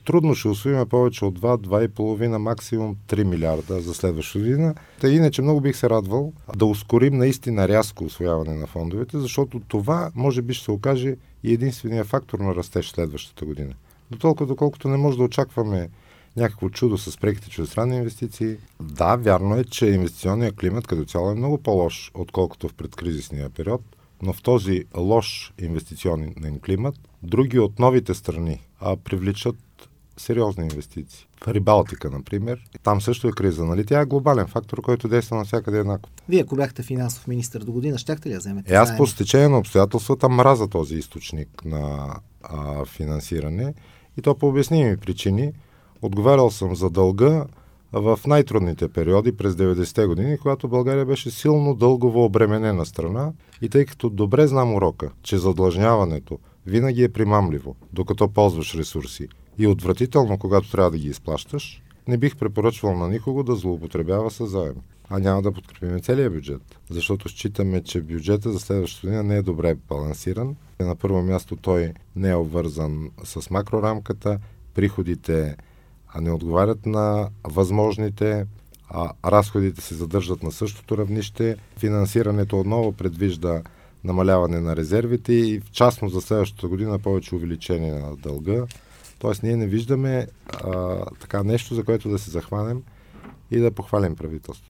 трудно ще усвоим повече от 2-2,5, максимум 3 милиарда за следващата година. Та иначе много бих се радвал да ускорим наистина рязко усвояване на фондовете, защото това може би ще се окаже и единствения фактор на растеж следващата година. До толкова, доколкото не може да очакваме някакво чудо с преките чуждестранни инвестиции. Да, вярно е, че инвестиционният климат като цяло е много по-лош, отколкото в предкризисния период, но в този лош инвестиционен климат други от новите страни привличат сериозни инвестиции. В Прибалтика, например, там също е криза, нали? Тя е глобален фактор, който действа навсякъде еднакво. Вие, ако бяхте финансов министър до година, щяхте ли да вземете? Аз по стечение на обстоятелствата мразя този източник на финансиране и то по обясними причини. Отговарял съм за дълга в най-трудните периоди през 90-те години, когато България беше силно дългово обременена страна и тъй като добре знам урока, че задлъжняването винаги е примамливо, докато ползваш ресурси и отвратително, когато трябва да ги изплащаш, не бих препоръчвал на никого да злоупотребява със заем. А няма да подкрепим целия бюджет, защото считаме, че бюджета за следващата година не е добре балансиран. На първо място той не е обвързан с макрорамката, приходите не отговарят на възможните, разходите се задържат на същото равнище. Финансирането отново предвижда намаляване на резервите и в частност за следващата година повече увеличение на дълга. Тоест ние не виждаме така нещо, за което да се захванем и да похвалим правителството.